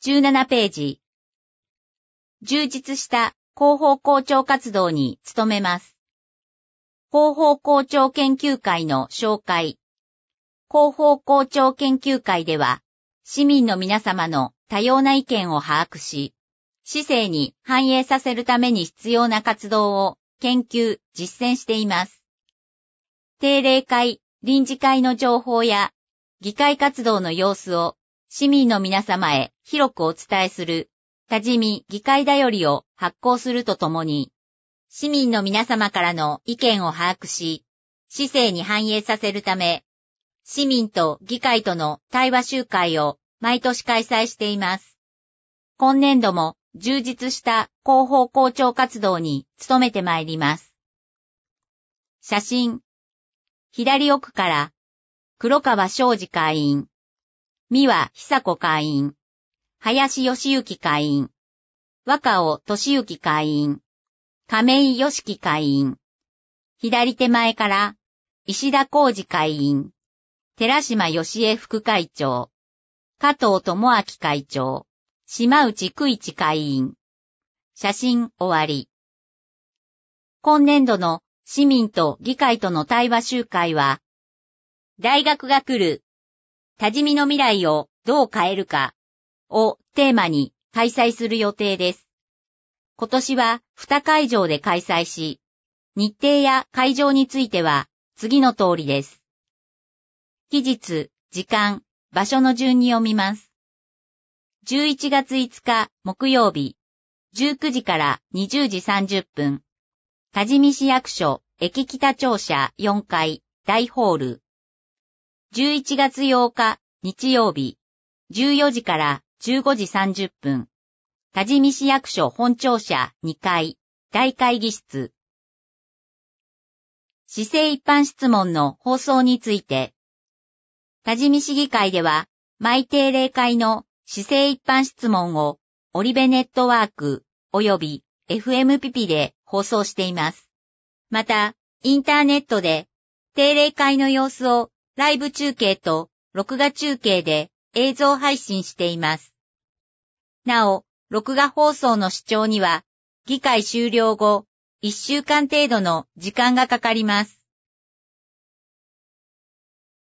17ページ。充実した広報校長活動に努めます。広報校長研究会の紹介。広報校長研究会では、市民の皆様の多様な意見を把握し、市政に反映させるために必要な活動を研究、実践しています。定例会、臨時会の情報や、議会活動の様子を市民の皆様へ広くお伝えする、多治見議会だよりを発行するとともに、市民の皆様からの意見を把握し、市政に反映させるため、市民と議会との対話集会を毎年開催しています。今年度も充実した広報校長活動に努めてまいります。写真。左奥から、黒川昌司会員、三輪久子会員、林義行会員、若尾俊之会員、亀井良樹会員、左手前から、石田浩二会員、寺島義恵副会長、加藤智明会長、島内久一会員。写真終わり。今年度の市民と議会との対話集会は、大学が来る、多治見の未来をどう変えるかをテーマに開催する予定です。今年は2会場で開催し、日程や会場については次の通りです。期日、時間、場所の順に読みます。11月5日木曜日、19時から20時30分。多治見市役所、駅北庁舎4階、大ホール。11月8日日曜日、14時から15時30分。多治見市役所本庁舎2階、大会議室。市政一般質問の放送について、多治見市議会では、毎定例会の市政一般質問を、織部ネットワーク及び FM ピピで放送しています。また、インターネットで、定例会の様子をライブ中継と録画中継で映像配信しています。なお、録画放送の視聴には、議会終了後、1週間程度の時間がかかります。